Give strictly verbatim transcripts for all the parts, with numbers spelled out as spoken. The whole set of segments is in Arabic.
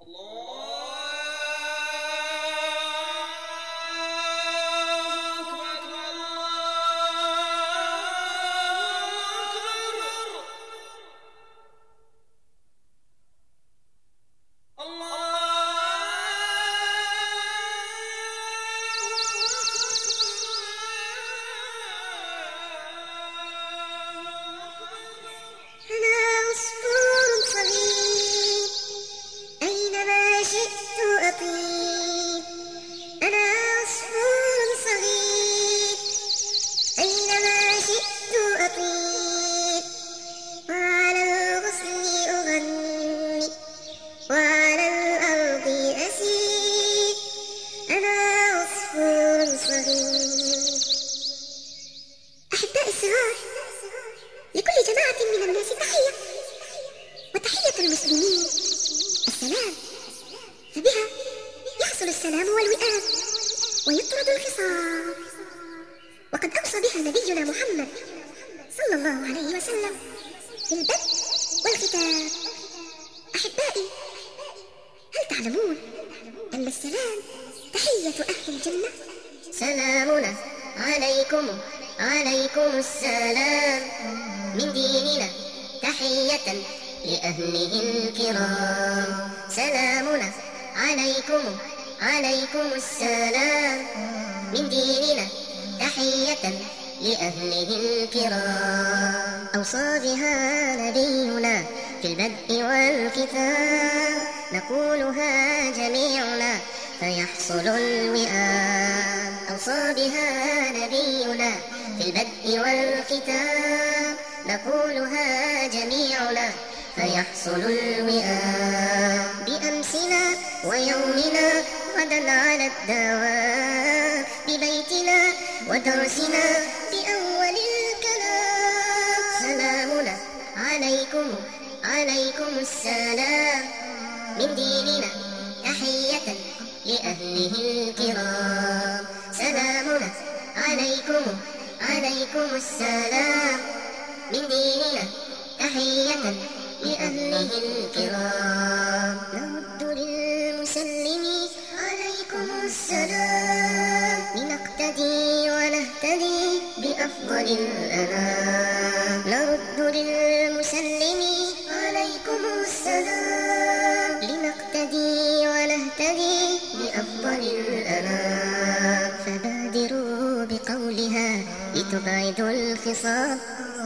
أحباء الصغار، لكل جماعة من الناس تحية، وتحية المسلمين السلام، فبها يحصل السلام والوئام ويطرد الخصام. وقد أوصى بها نبينا محمد صلى الله عليه وسلم في البدء والختام. أحبائي، هل تعلمون أن السلام تحية أهل الجنة؟ سلامنا عليكم عليكم السلام من ديننا تحية لأهله الكرام. سلامنا عليكم عليكم السلام من ديننا تحية لأهله الكرام. أوصى بها نبينا في البدء والختام، نقولها جميعنا فيحصل الوئام. أوصى بها نبينا في البدء والختام، نقولها جميعنا فيحصل الوئام. بأمسنا ويومنا غدا على الدوام، ببيتنا ودرسنا بأول الكلام. سلامنا عليكم عليكم السلام من ديننا تحية لأهله الكرام. سلامنا عليكم عليكم السلام من ديننا تحية لأهله الكرام. نرد للمسلم عليكم السلام، لنقتدي ونهتدي بأفضل الأنام. نرد للمسلم عليكم السلام، لنقتدي ونهتدي بأفضل الأنام. فبادروا بقولها لتبعدوا الخصام،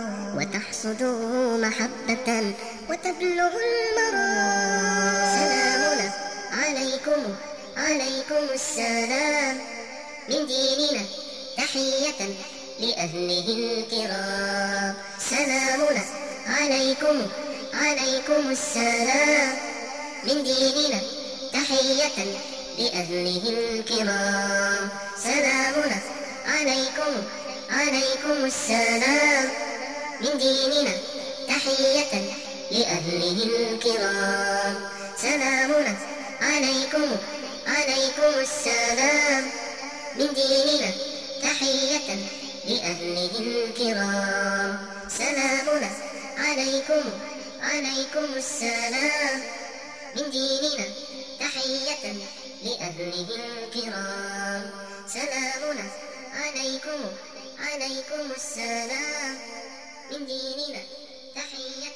وتحصدوا محبة وتبلغوا المرام. سلامنا عليكم عليكم السلام من ديننا تحية لأهله الكرام. سلامنا عليكم عليكم السلام من ديننا تحية لأهله الكرام. سلامنا عليكم عليكم السلام من ديننا تحية لأهله الكرام. سلامنا عليكم عليكم السلام من ديننا تحية لأهله الكرام. سلامنا عليكم عليكم السلام من ديننا تحية لأهله الكرام. سلامنا عليكم عليكم السلام من ديننا تحية